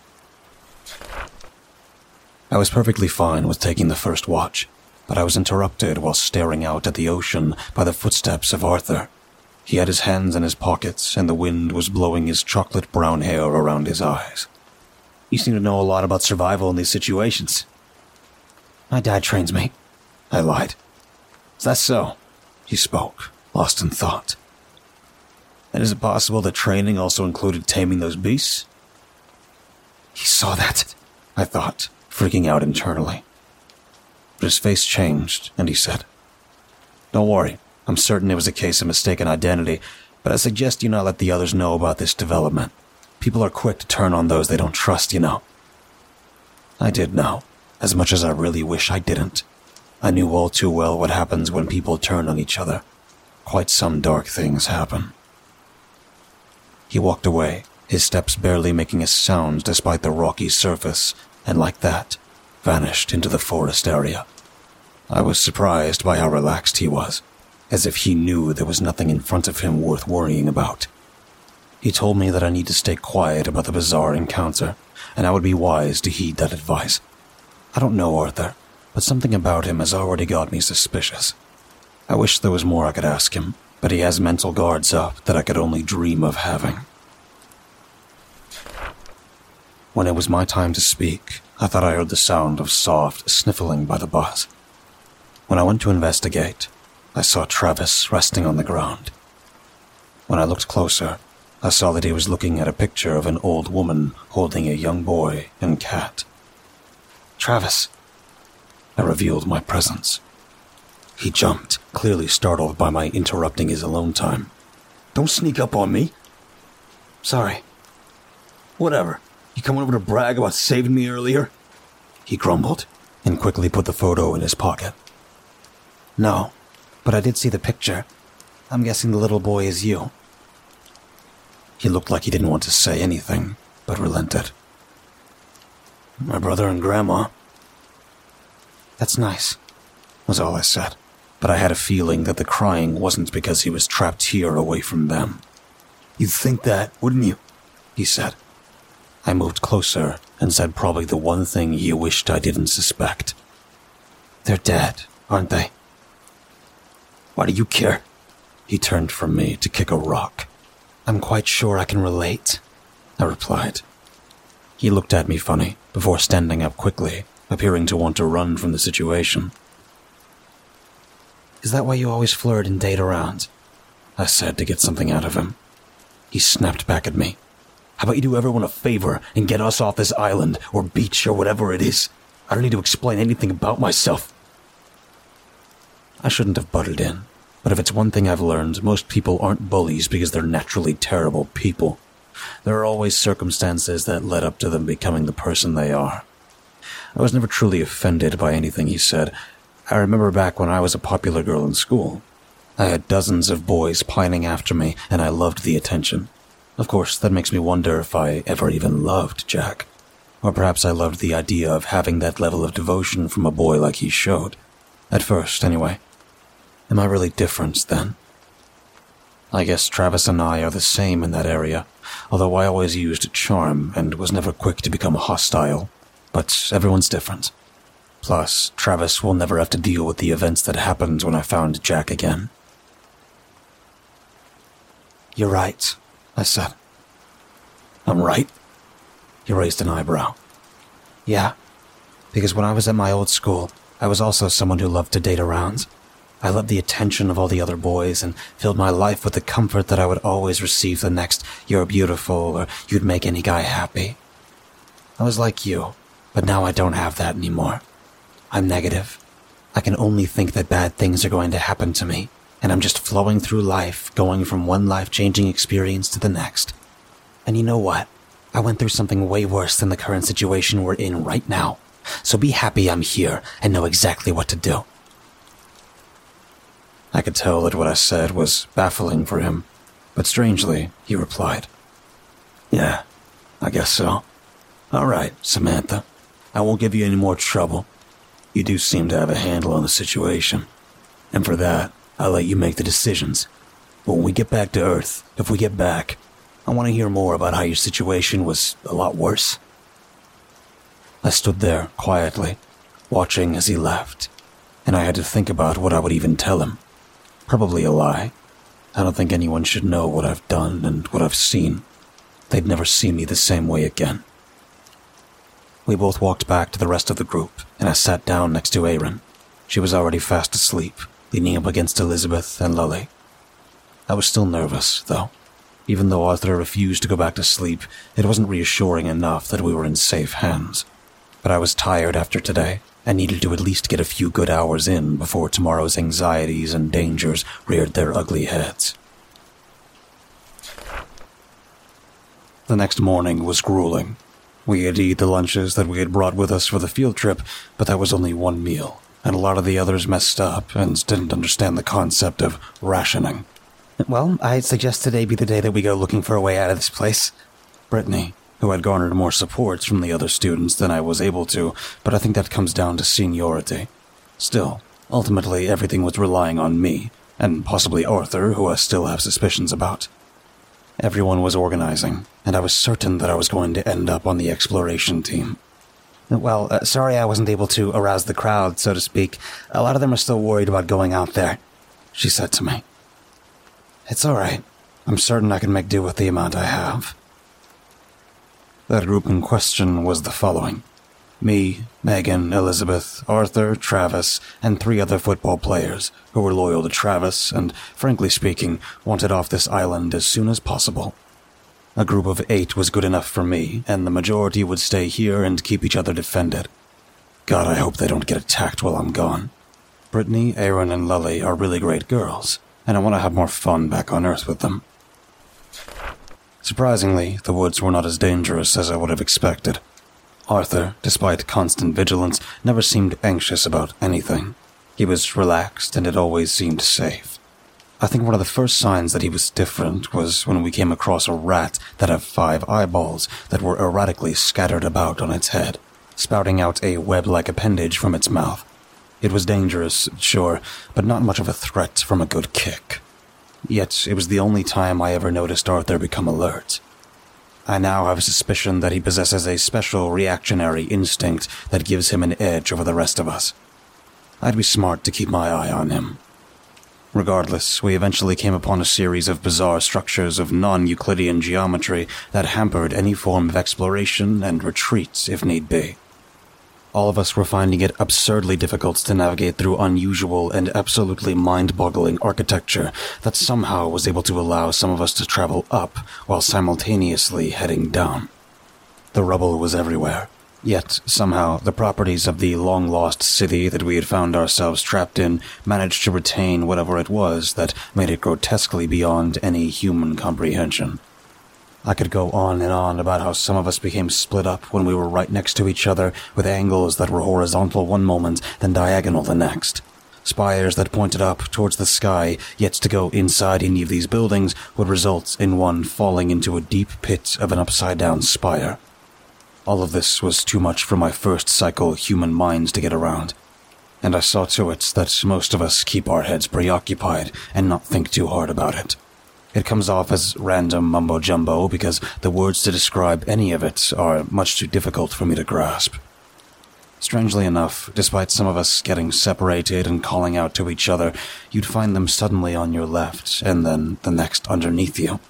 Speaker 1: I was perfectly fine with taking the first watch, but I was interrupted while staring out at the ocean by the footsteps of Arthur. He had his hands in his pockets, and the wind was blowing his chocolate-brown hair around his eyes. "You seem to know a lot about survival in these situations." "My dad trains me," I lied. Is that so? He spoke, lost in thought. And is it possible that training also included taming those beasts? He saw that, I thought, freaking out internally. But his face changed, and he said, "Don't worry, I'm certain it was a case of mistaken identity, but I suggest you not let the others know about this development. People are quick to turn on those they don't trust, you know." I did know, as much as I really wish I didn't. I knew all too well what happens when people turn on each other. Quite some dark things happen. He walked away, his steps barely making a sound despite the rocky surface, and like that, vanished into the forest area. I was surprised by how relaxed he was, as if he knew there was nothing in front of him worth worrying about. He told me that I need to stay quiet about the bizarre encounter, and I would be wise to heed that advice. I don't know Arthur, but something about him has already got me suspicious. I wish there was more I could ask him, but he has mental guards up that I could only dream of having. When it was my time to speak, I thought I heard the sound of soft sniffling by the bus. When I went to investigate, I saw Travis resting on the ground. When I looked closer, I saw that he was looking at a picture of an old woman holding a young boy and cat. "Travis." I revealed my presence. He jumped, clearly startled by my interrupting his alone time.
Speaker 3: Don't sneak up on me.
Speaker 1: "Sorry."
Speaker 3: Whatever. You coming over to brag about saving me earlier?
Speaker 1: He grumbled, and quickly put the photo in his pocket. "No, but I did see the picture. I'm guessing the little boy is you." He looked like he didn't want to say anything, but relented. "My brother and Grandma." "That's nice," was all I said, but I had a feeling that the crying wasn't because he was trapped here away from them.
Speaker 3: "You'd think that, wouldn't you?"
Speaker 1: he said. I moved closer and said probably the one thing he wished I didn't suspect. "They're dead, aren't they?"
Speaker 3: "Why do you care?"
Speaker 1: He turned from me to kick a rock. "I'm quite sure I can relate," I replied. He looked at me funny before standing up quickly, appearing to want to run from the situation. "Is that why you always flirt and date around?" I said to get something out of him. He snapped back at me.
Speaker 3: "How about you do everyone a favor and get us off this island or beach or whatever it is? I don't need to explain anything about myself."
Speaker 1: I shouldn't have butted in, but if it's one thing I've learned, most people aren't bullies because they're naturally terrible people. There are always circumstances that led up to them becoming the person they are. I was never truly offended by anything he said. I remember back when I was a popular girl in school. I had dozens of boys pining after me, and I loved the attention. Of course, that makes me wonder if I ever even loved Jack. Or perhaps I loved the idea of having that level of devotion from a boy like he showed. At first, anyway. Am I really different then? I guess Travis and I are the same in that area, although I always used charm and was never quick to become hostile. But everyone's different. Plus, Travis will never have to deal with the events that happened when I found Jack again. "You're right," I said.
Speaker 3: "I'm right?"
Speaker 1: He raised an eyebrow. "Yeah, because when I was at my old school, I was also someone who loved to date around. I loved the attention of all the other boys and filled my life with the comfort that I would always receive the next 'you're beautiful' or 'you'd make any guy happy.' I was like you, but now I don't have that anymore. I'm negative. I can only think that bad things are going to happen to me, and I'm just flowing through life, going from one life-changing experience to the next. And you know what? I went through something way worse than the current situation we're in right now, so be happy I'm here and know exactly what to do." I could tell that what I said was baffling for him, but strangely, he replied, "Yeah, I guess so. All right, Samantha, I won't give you any more trouble. You do seem to have a handle on the situation, and for that, I'll let you make the decisions. But when we get back to Earth, if we get back, I want to hear more about how your situation was a lot worse." I stood there quietly, watching as he left, and I had to think about what I would even tell him. Probably a lie. I don't think anyone should know what I've done and what I've seen. They'd never see me the same way again. We both walked back to the rest of the group, and I sat down next to Erin. She was already fast asleep, leaning up against Elizabeth and Lily. I was still nervous, though. Even though Arthur refused to go back to sleep, it wasn't reassuring enough that we were in safe hands. But I was tired after today, and needed to at least get a few good hours in before tomorrow's anxieties and dangers reared their ugly heads. The next morning was grueling. We had eaten the lunches that we had brought with us for the field trip, but that was only one meal, and a lot of the others messed up and didn't understand the concept of rationing. Well, I suggest today be the day that we go looking for a way out of this place. Brittany, who had garnered more support from the other students than I was able to, but I think that comes down to seniority. Still, ultimately everything was relying on me, and possibly Arthur, who I still have suspicions about. Everyone was organizing, and I was certain that I was going to end up on the exploration team. Well, sorry I wasn't able to arouse the crowd, so to speak. A lot of them are still worried about going out there, she said to me. It's all right. I'm certain I can make do with the amount I have. That group in question was the following. Me, Megan, Elizabeth, Arthur, Travis, and 3 other football players who were loyal to Travis and, frankly speaking, wanted off this island as soon as possible. A group of 8 was good enough for me, and the majority would stay here and keep each other defended. God, I hope they don't get attacked while I'm gone. Brittany, Aaron, and Lily are really great girls, and I want to have more fun back on Earth with them. Surprisingly, the woods were not as dangerous as I would have expected. Arthur, despite constant vigilance, never seemed anxious about anything. He was relaxed and it always seemed safe. I think one of the first signs that he was different was when we came across a rat that had 5 eyeballs that were erratically scattered about on its head, spouting out a web-like appendage from its mouth. It was dangerous, sure, but not much of a threat from a good kick. Yet it was the only time I ever noticed Arthur become alert. I now have a suspicion that he possesses a special reactionary instinct that gives him an edge over the rest of us. I'd be smart to keep my eye on him. Regardless, we eventually came upon a series of bizarre structures of non-Euclidean geometry that hampered any form of exploration and retreat if need be. All of us were finding it absurdly difficult to navigate through unusual and absolutely mind-boggling architecture that somehow was able to allow some of us to travel up while simultaneously heading down. The rubble was everywhere, yet somehow the properties of the long-lost city that we had found ourselves trapped in managed to retain whatever it was that made it grotesquely beyond any human comprehension. I could go on and on about how some of us became split up when we were right next to each other with angles that were horizontal one moment, then diagonal the next. Spires that pointed up towards the sky, yet to go inside any of these buildings would result in one falling into a deep pit of an upside-down spire. All of this was too much for my first cycle human minds to get around, and I saw to it that most of us keep our heads preoccupied and not think too hard about it. It comes off as random mumbo-jumbo because the words to describe any of it are much too difficult for me to grasp. Strangely enough, despite some of us getting separated and calling out to each other, you'd find them suddenly on your left and then the next underneath you.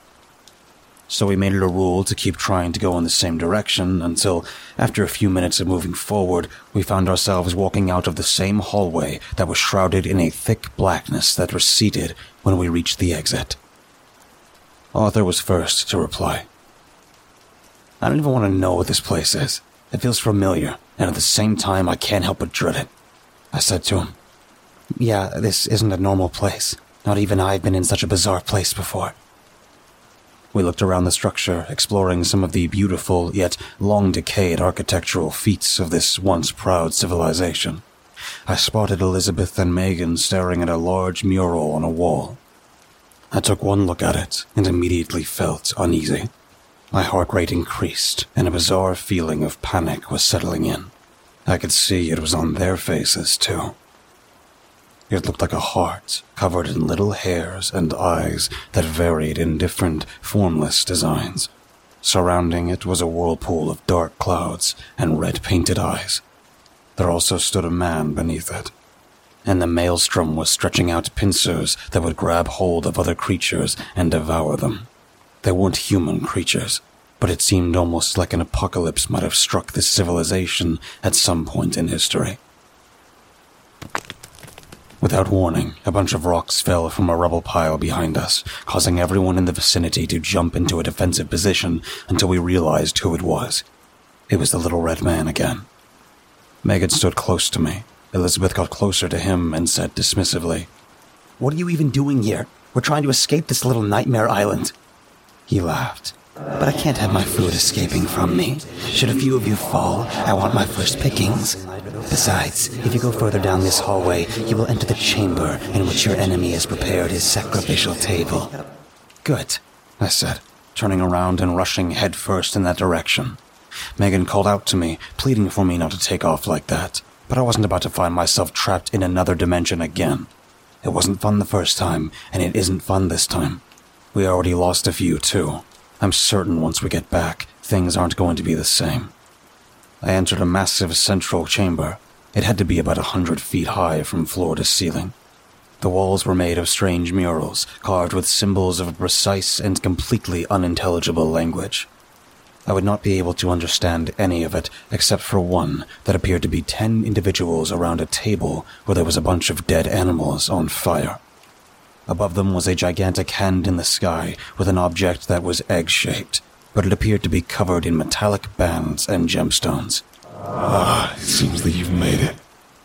Speaker 1: So we made it a rule to keep trying to go in the same direction until, after a few minutes of moving forward, we found ourselves walking out of the same hallway that was shrouded in a thick blackness that receded when we reached the exit. Arthur was first to reply. I don't even want to know what this place is. It feels familiar, and at the same time I can't help but dread it. I said to him, Yeah, this isn't a normal place. Not even I've been in such a bizarre place before. We looked around the structure, exploring some of the beautiful yet long-decayed architectural feats of this once proud civilization. I spotted Elizabeth and Megan staring at a large mural on a wall. I took one look at it and immediately felt uneasy. My heart rate increased, and a bizarre feeling of panic was settling in. I could see it was on their faces, too. It looked like a heart, covered in little hairs and eyes that varied in different, formless designs. Surrounding it was a whirlpool of dark clouds and red-painted eyes. There also stood a man beneath it, and the maelstrom was stretching out pincers that would grab hold of other creatures and devour them. They weren't human creatures, but it seemed almost like an apocalypse might have struck this civilization at some point in history. Without warning, a bunch of rocks fell from a rubble pile behind us, causing everyone in the vicinity to jump into a defensive position until we realized who it was. It was the little red man again. Megan stood close to me. Elizabeth got closer to him and said dismissively,
Speaker 3: "What are you even doing here? We're trying to escape this little nightmare island."
Speaker 1: He laughed.
Speaker 3: "But I can't have my food escaping from me. Should a few of you fall, I want my first pickings. Besides, if you go further down this hallway, you will enter the chamber in which your enemy has prepared his sacrificial table."
Speaker 1: "Good," I said, turning around and rushing headfirst in that direction. Megan called out to me, pleading for me not to take off like that, but I wasn't about to find myself trapped in another dimension again. It wasn't fun the first time, and it isn't fun this time. We already lost a few, too. I'm certain once we get back, things aren't going to be the same. I entered a massive central chamber. It had to be about 100 feet high from floor to ceiling. The walls were made of strange murals, carved with symbols of a precise and completely unintelligible language. I would not be able to understand any of it, except for one that appeared to be 10 individuals around a table where there was a bunch of dead animals on fire. Above them was a gigantic hand in the sky with an object that was egg-shaped, but it appeared to be covered in metallic bands and gemstones.
Speaker 2: It seems that you've made it.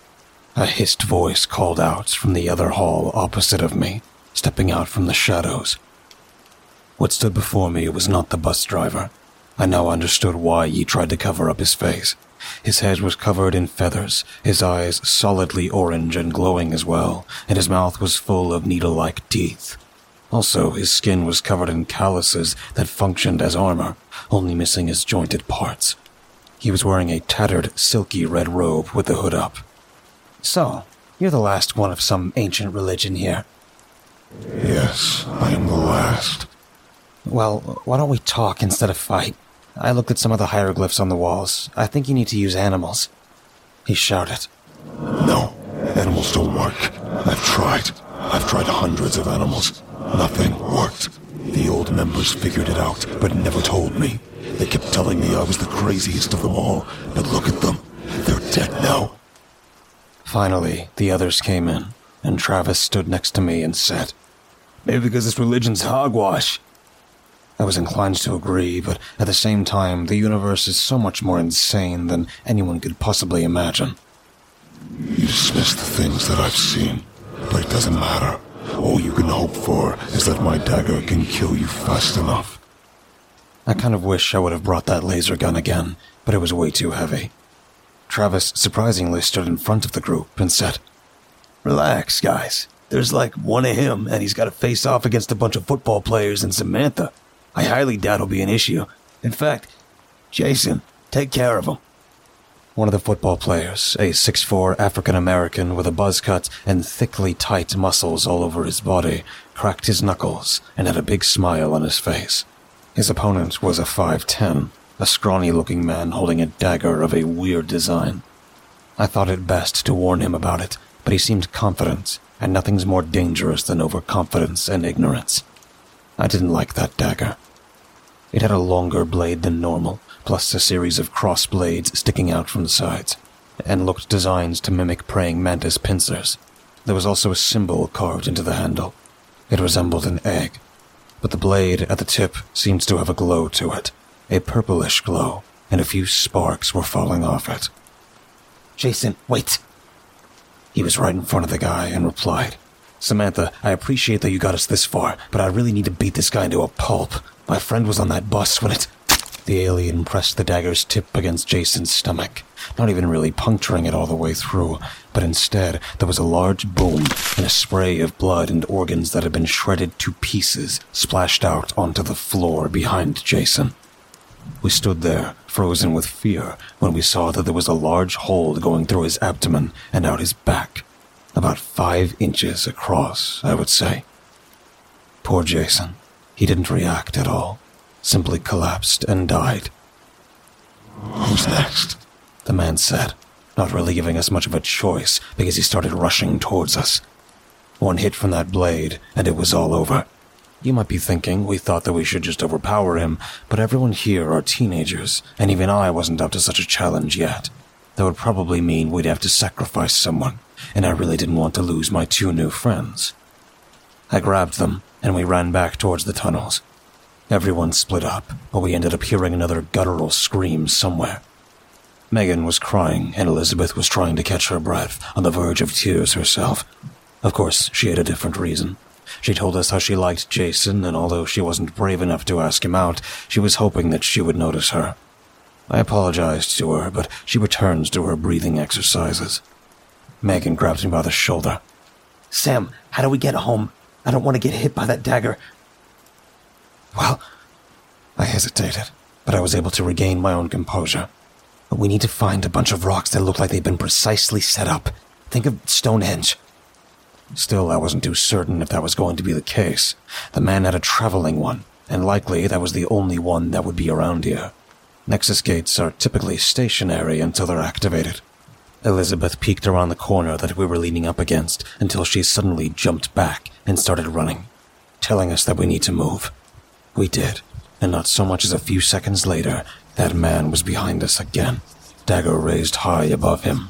Speaker 1: A hissed voice called out from the other hall opposite of me, stepping out from the shadows. What stood before me was not the bus driver. I now understood why he tried to cover up his face. His head was covered in feathers, his eyes solidly orange and glowing as well, and his mouth was full of needle-like teeth. Also, his skin was covered in calluses that functioned as armor, only missing his jointed parts. He was wearing a tattered, silky red robe with the hood up. "So, you're the last one of some ancient religion here."
Speaker 2: Yes, I am the last.
Speaker 1: "Well, why don't we talk instead of fight? I looked at some of the hieroglyphs on the walls. I think you need to use animals." He shouted.
Speaker 2: No, animals don't work. I've tried hundreds of animals. Nothing worked. The old members figured it out, but never told me. They kept telling me I was the craziest of them all, but look at them. They're dead now.
Speaker 1: Finally, the others came in, and Travis stood next to me and said,
Speaker 3: "Maybe because this religion's hogwash."
Speaker 1: I was inclined to agree, but at the same time, the universe is so much more insane than anyone could possibly imagine.
Speaker 2: You dismiss the things that I've seen, but it doesn't matter. All you can hope for is that my dagger can kill you fast enough.
Speaker 1: I kind of wish I would have brought that laser gun again, but it was way too heavy. Travis surprisingly stood in front of the group and said,
Speaker 3: "Relax, guys. There's like one of him, and he's got to face off against a bunch of football players and Samantha. I highly doubt it'll be an issue. In fact, Jason, take care of him."
Speaker 1: One of the football players, a 6'4" African-American with a buzz cut and thickly tight muscles all over his body, cracked his knuckles and had a big smile on his face. His opponent was a 5'10", a scrawny-looking man holding a dagger of a weird design. I thought it best to warn him about it, but he seemed confident, and nothing's more dangerous than overconfidence and ignorance. I didn't like that dagger. It had a longer blade than normal, plus a series of cross blades sticking out from the sides, and looked designed to mimic praying mantis pincers. There was also a symbol carved into the handle. It resembled an egg, but the blade at the tip seemed to have a glow to it, a purplish glow, and a few sparks were falling off it.
Speaker 3: "Jason, wait."
Speaker 1: He was right in front of the guy and replied, "Samantha, I appreciate that you got us this far, but I really need to beat this guy into a pulp. My friend was on that bus when it..." The alien pressed the dagger's tip against Jason's stomach, not even really puncturing it all the way through, but instead there was a large boom and a spray of blood and organs that had been shredded to pieces splashed out onto the floor behind Jason. We stood there, frozen with fear, when we saw that there was a large hole going through his abdomen and out his back, about 5 inches across, I would say. Poor Jason. He didn't react at all, simply collapsed and died.
Speaker 2: Who's next?
Speaker 1: The man said, not really giving us much of a choice because he started rushing towards us. One hit from that blade, and it was all over. You might be thinking we thought that we should just overpower him, but everyone here are teenagers, and even I wasn't up to such a challenge yet. That would probably mean we'd have to sacrifice someone, and I really didn't want to lose my 2 new friends. I grabbed them, and we ran back towards the tunnels. Everyone split up, but we ended up hearing another guttural scream somewhere. Megan was crying, and Elizabeth was trying to catch her breath, on the verge of tears herself. Of course, she had a different reason. She told us how she liked Jason, and although she wasn't brave enough to ask him out, she was hoping that she would notice her. I apologized to her, but she returned to her breathing exercises. Megan grabbed me by the shoulder.
Speaker 3: Sam, how do we get home? I don't want to get hit by that dagger.
Speaker 1: Well, I hesitated, but I was able to regain my own composure.
Speaker 3: We need to find a bunch of rocks that look like they've been precisely set up. Think of Stonehenge.
Speaker 1: Still, I wasn't too certain if that was going to be the case. The man had a traveling one, and likely that was the only one that would be around here. Nexus gates are typically stationary until they're activated. Elizabeth peeked around the corner that we were leaning up against until she suddenly jumped back and started running, telling us that we need to move. We did, and not so much as a few seconds later, that man was behind us again, dagger raised high above him.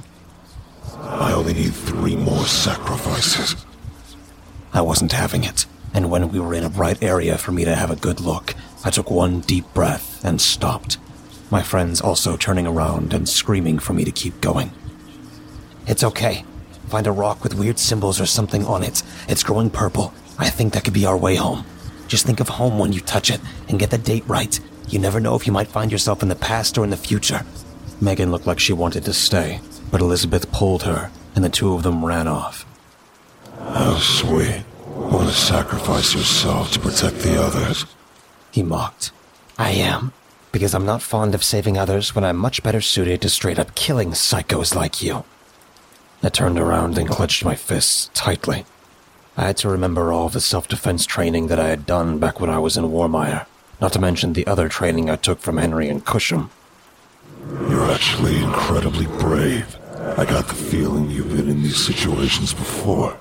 Speaker 2: I only need 3 more sacrifices.
Speaker 1: I wasn't having it, and when we were in a bright area for me to have a good look, I took one deep breath and stopped, my friends also turning around and screaming for me to keep going.
Speaker 3: It's okay. Find a rock with weird symbols or something on it. It's growing purple. I think that could be our way home. Just think of home when you touch it, and get the date right. You never know if you might find yourself in the past or in the future.
Speaker 1: Megan looked like she wanted to stay, but Elizabeth pulled her, and the 2 of them ran off.
Speaker 2: How sweet. Want to sacrifice yourself to protect the others?
Speaker 1: He mocked.
Speaker 3: I am, because I'm not fond of saving others when I'm much better suited to straight-up killing psychos like you.
Speaker 1: I turned around and clenched my fists tightly. I had to remember all of the self-defense training that I had done back when I was in Warmire, not to mention the other training I took from Henry and Cusham.
Speaker 2: You're actually incredibly brave. I got the feeling you've been in these situations before.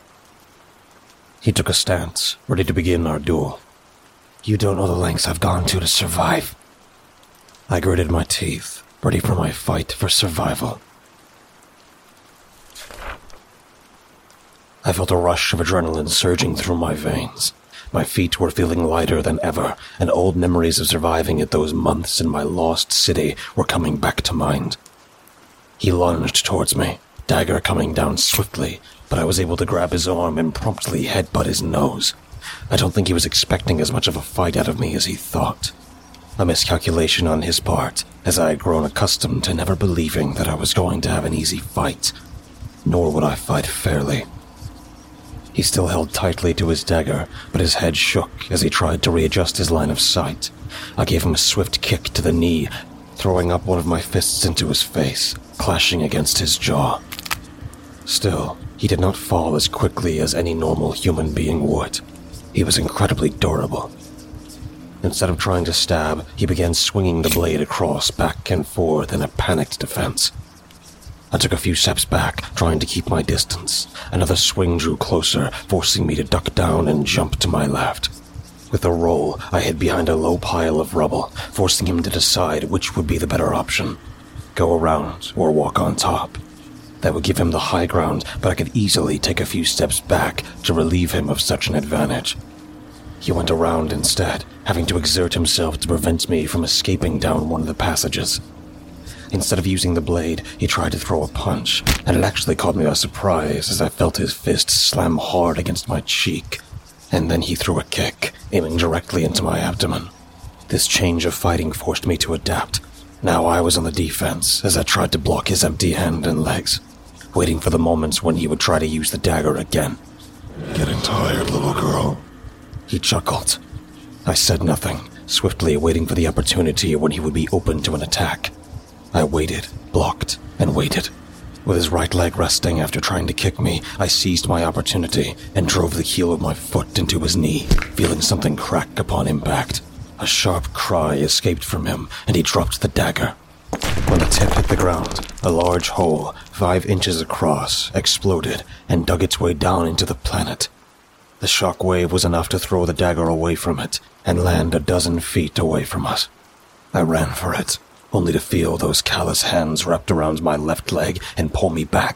Speaker 1: He took a stance, ready to begin our duel.
Speaker 3: You don't know the lengths I've gone to survive.
Speaker 1: I gritted my teeth, ready for my fight for survival. I felt a rush of adrenaline surging through my veins. My feet were feeling lighter than ever, and old memories of surviving at those months in my lost city were coming back to mind. He lunged towards me, dagger coming down swiftly, but I was able to grab his arm and promptly headbutt his nose. I don't think he was expecting as much of a fight out of me as he thought. A miscalculation on his part, as I had grown accustomed to never believing that I was going to have an easy fight. Nor would I fight fairly. He still held tightly to his dagger, but his head shook as he tried to readjust his line of sight. I gave him a swift kick to the knee, throwing up one of my fists into his face, clashing against his jaw. Still, he did not fall as quickly as any normal human being would. He was incredibly durable. Instead of trying to stab, he began swinging the blade across, back and forth in a panicked defense. I took a few steps back, trying to keep my distance. Another swing drew closer, forcing me to duck down and jump to my left. With a roll, I hid behind a low pile of rubble, forcing him to decide which would be the better option. Go around or walk on top. That would give him the high ground, but I could easily take a few steps back to relieve him of such an advantage. He went around instead, having to exert himself to prevent me from escaping down one of the passages. Instead of using the blade, he tried to throw a punch, and it actually caught me by surprise as I felt his fist slam hard against my cheek. And then he threw a kick, aiming directly into my abdomen. This change of fighting forced me to adapt. Now I was on the defense as I tried to block his empty hand and legs, waiting for the moments when he would try to use the dagger again.
Speaker 2: Getting tired, little girl?
Speaker 1: He chuckled. I said nothing, swiftly waiting for the opportunity when he would be open to an attack. I waited, blocked, and waited. With his right leg resting after trying to kick me, I seized my opportunity and drove the heel of my foot into his knee, feeling something crack upon impact. A sharp cry escaped from him, and he dropped the dagger. When the tip hit the ground, a large hole, 5 inches across, exploded and dug its way down into the planet. The shock wave was enough to throw the dagger away from it and land a dozen feet away from us. I ran for it, only to feel those callous hands wrapped around my left leg and pull me back.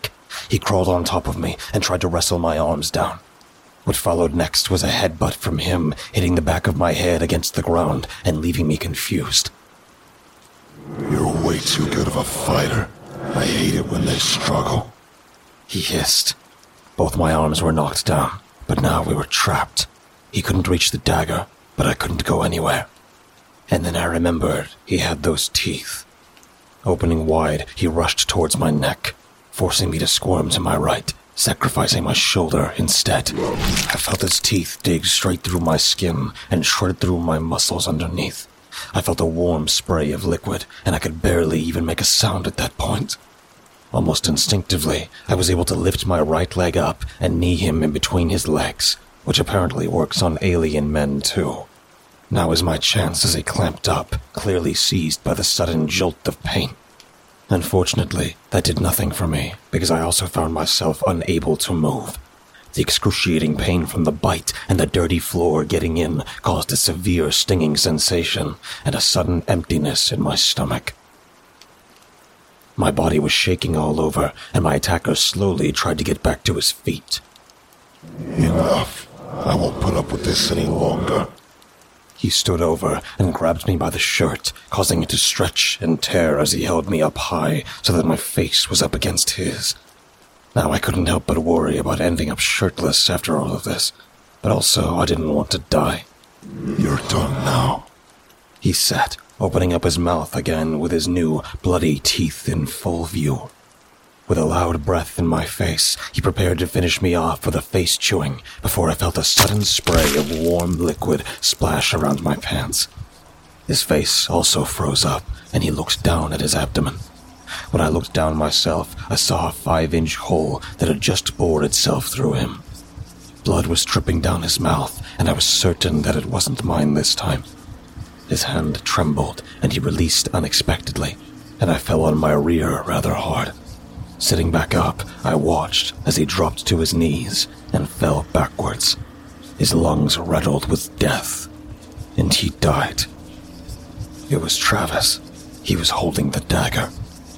Speaker 1: he crawled on top of me and tried to wrestle my arms down. What followed next was a headbutt from him, hitting the back of my head against the ground and leaving me confused.
Speaker 2: You're way too good of a fighter. I hate it when they struggle,
Speaker 1: he hissed. Both my arms were knocked down, but now we were trapped. He couldn't reach the dagger, but I couldn't go anywhere. And then I remembered he had those teeth. Opening wide, he rushed towards my neck, forcing me to squirm to my right, sacrificing my shoulder instead. I felt his teeth dig straight through my skin and shred through my muscles underneath. I felt a warm spray of liquid, and I could barely even make a sound at that point. Almost instinctively, I was able to lift my right leg up and knee him in between his legs, which apparently works on alien men too. Now was my chance as he clamped up, clearly seized by the sudden jolt of pain. Unfortunately, that did nothing for me, because I also found myself unable to move. The excruciating pain from the bite and the dirty floor getting in caused a severe stinging sensation and a sudden emptiness in my stomach. My body was shaking all over, and my attacker slowly tried to get back to his feet.
Speaker 2: Enough. I won't put up with this any longer.
Speaker 1: He stood over and grabbed me by the shirt, causing it to stretch and tear as he held me up high so that my face was up against his. Now I couldn't help but worry about ending up shirtless after all of this, but also I didn't want to die.
Speaker 2: You're done now,
Speaker 1: he said, opening up his mouth again with his new, bloody teeth in full view. With a loud breath in my face, he prepared to finish me off with a face chewing before I felt a sudden spray of warm liquid splash around my pants. His face also froze up, and he looked down at his abdomen. When I looked down myself, I saw a 5-inch hole that had just bored itself through him. Blood was dripping down his mouth, and I was certain that it wasn't mine this time. His hand trembled, and he released unexpectedly, and I fell on my rear rather hard. Sitting back up, I watched as he dropped to his knees and fell backwards. His lungs rattled with death, and he died. It was Travis. He was holding the dagger.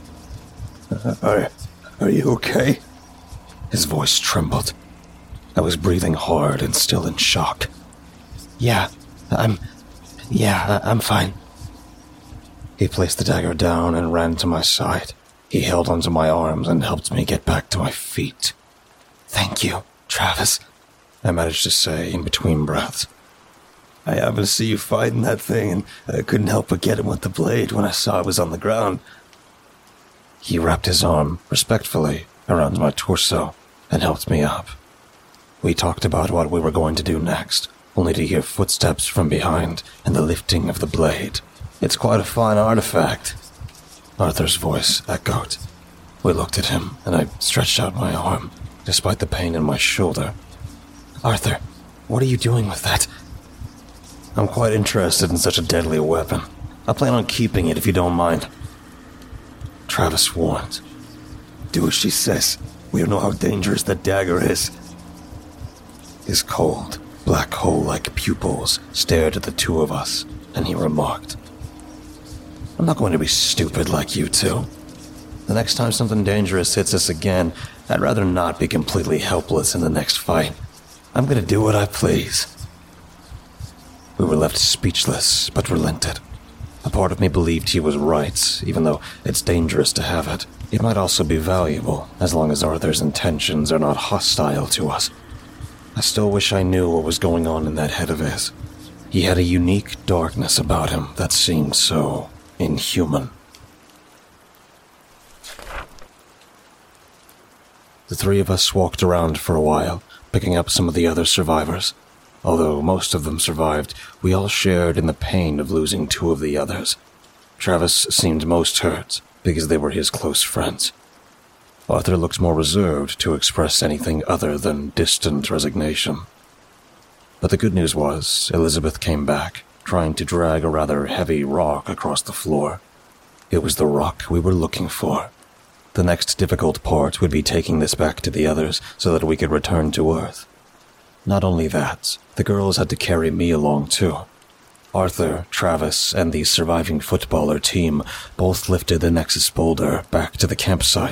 Speaker 2: Are you okay?
Speaker 1: His voice trembled. I was breathing hard and still in shock. Yeah, I'm fine. He placed the dagger down and ran to my side. He held onto my arms and helped me get back to my feet. Thank you, Travis, I managed to say in between breaths. I happened to see you fighting that thing, and I couldn't help but get him with the blade when I saw it was on the ground. He wrapped his arm, respectfully, around my torso and helped me up. We talked about what we were going to do next, only to hear footsteps from behind and the lifting of the blade. It's quite a fine artifact, Arthur's voice echoed. We looked at him, and I stretched out my arm, despite the pain in my shoulder. Arthur, what are you doing with that? I'm quite interested in such a deadly weapon. I plan on keeping it if you don't mind. Travis warned. Do as she says. We don't know how dangerous that dagger is. His cold, black hole-like pupils stared at the two of us, and he remarked, I'm not going to be stupid like you two. The next time something dangerous hits us again, I'd rather not be completely helpless in the next fight. I'm going to do what I please. We were left speechless, but relented. A part of me believed he was right, even though it's dangerous to have it. It might also be valuable, as long as Arthur's intentions are not hostile to us. I still wish I knew what was going on in that head of his. He had a unique darkness about him that seemed so inhuman. The three of us walked around for a while, picking up some of the other survivors. Although most of them survived, we all shared in the pain of losing two of the others. Travis seemed most hurt, because they were his close friends. Arthur looked more reserved to express anything other than distant resignation. But the good news was, Elizabeth came back, trying to drag a rather heavy rock across the floor. It was the rock we were looking for. The next difficult part would be taking this back to the others so that we could return to Earth. Not only that, the girls had to carry me along too. Arthur, Travis, and the surviving footballer team both lifted the Nexus boulder back to the campsite,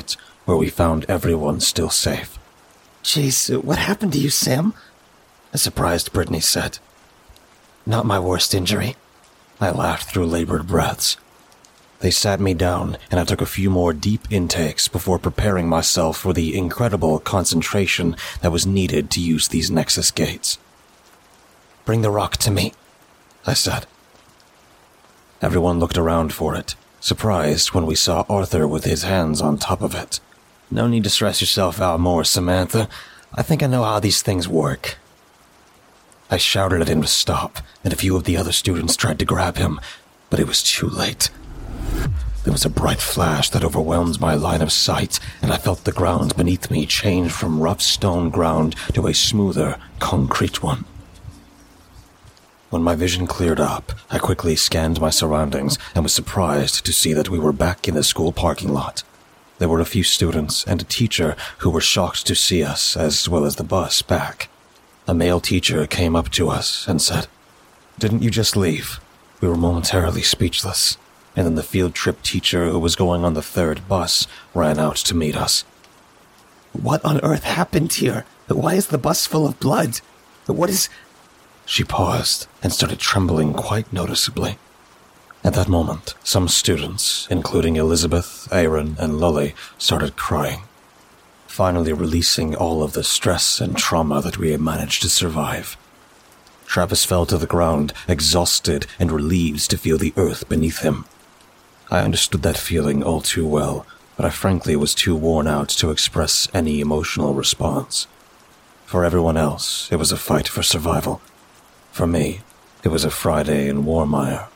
Speaker 1: where we found everyone still safe.
Speaker 3: Jeez, what happened to you, Sam?
Speaker 1: A surprised Brittany said.
Speaker 3: Not my worst injury.
Speaker 1: I laughed through labored breaths. They sat me down, and I took a few more deep intakes before preparing myself for the incredible concentration that was needed to use these Nexus gates.
Speaker 3: Bring the rock to me, I said.
Speaker 1: Everyone looked around for it, surprised when we saw Arthur with his hands on top of it.
Speaker 3: No need to stress yourself out more, Samantha. I think I know how these things work.
Speaker 1: I shouted at him to stop, and a few of the other students tried to grab him, but it was too late. There was a bright flash that overwhelmed my line of sight, and I felt the ground beneath me change from rough stone ground to a smoother, concrete one. When my vision cleared up, I quickly scanned my surroundings and was surprised to see that we were back in the school parking lot. There were a few students and a teacher who were shocked to see us, as well as the bus back. A male teacher came up to us and said, "Didn't you just leave?" We were momentarily speechless, and then the field trip teacher who was going on the third bus ran out to meet us.
Speaker 3: What on earth happened here? Why is the bus full of blood? What is...
Speaker 1: She paused and started trembling quite noticeably. At that moment, some students, including Elizabeth, Aaron, and Lully, started crying, finally releasing all of the stress and trauma that we had managed to survive. Travis fell to the ground, exhausted and relieved to feel the earth beneath him. I understood that feeling all too well, but I frankly was too worn out to express any emotional response. For everyone else, it was a fight for survival. For me, it was a Friday in Warmire.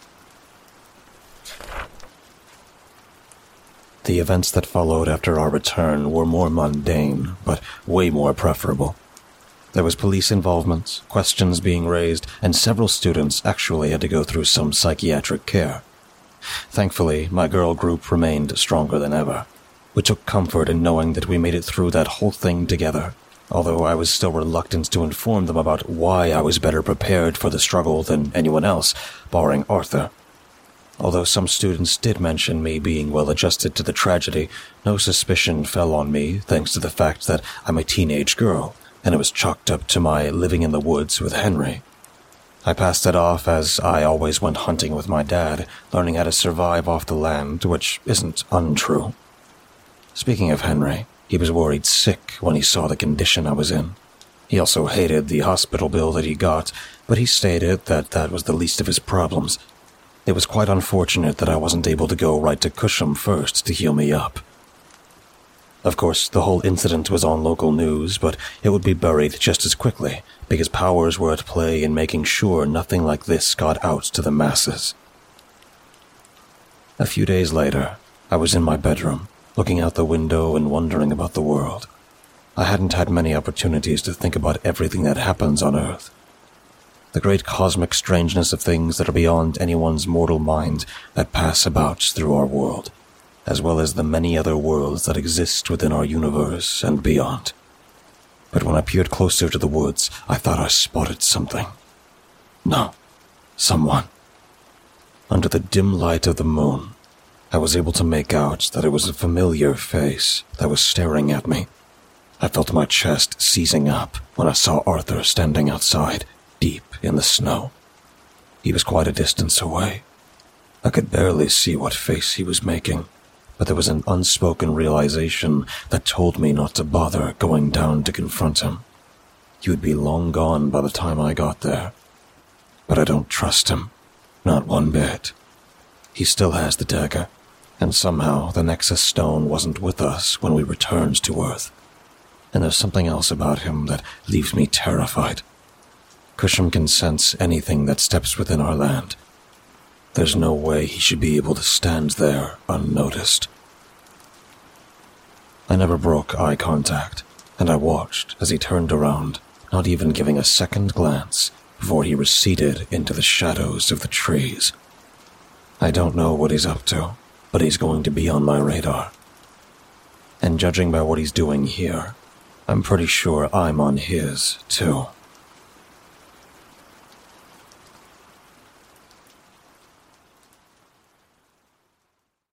Speaker 1: The events that followed after our return were more mundane, but way more preferable. There was police involvement, questions being raised, and several students actually had to go through some psychiatric care. Thankfully, my girl group remained stronger than ever. We took comfort in knowing that we made it through that whole thing together, although I was still reluctant to inform them about why I was better prepared for the struggle than anyone else, barring Arthur. Although some students did mention me being well adjusted to the tragedy, no suspicion fell on me thanks to the fact that I'm a teenage girl, and it was chalked up to my living in the woods with Henry. I passed it off as I always went hunting with my dad, learning how to survive off the land, which isn't untrue. Speaking of Henry, he was worried sick when he saw the condition I was in. He also hated the hospital bill that he got, but he stated that that was the least of his problems. It was quite unfortunate that I wasn't able to go right to Cusham first to heal me up. Of course, the whole incident was on local news, but it would be buried just as quickly, because powers were at play in making sure nothing like this got out to the masses. A few days later, I was in my bedroom, looking out the window and wondering about the world. I hadn't had many opportunities to think about everything that happens on Earth. The great cosmic strangeness of things that are beyond anyone's mortal mind that pass about through our world, as well as the many other worlds that exist within our universe and beyond. But when I peered closer to the woods, I thought I spotted something. No, someone. Under the dim light of the moon, I was able to make out that it was a familiar face that was staring at me. I felt my chest seizing up when I saw Arthur standing outside, deep in the snow. He was quite a distance away. I could barely see what face he was making, but there was an unspoken realization that told me not to bother going down to confront him. He would be long gone by the time I got there. But I don't trust him, not one bit. He still has the dagger, and somehow the Nexus Stone wasn't with us when we returned to Earth. And there's something else about him that leaves me terrified. Cusham can sense anything that steps within our land. There's no way he should be able to stand there unnoticed. I never broke eye contact, and I watched as he turned around, not even giving a second glance before he receded into the shadows of the trees. I don't know what he's up to, but he's going to be on my radar. And judging by what he's doing here, I'm pretty sure I'm on his, too.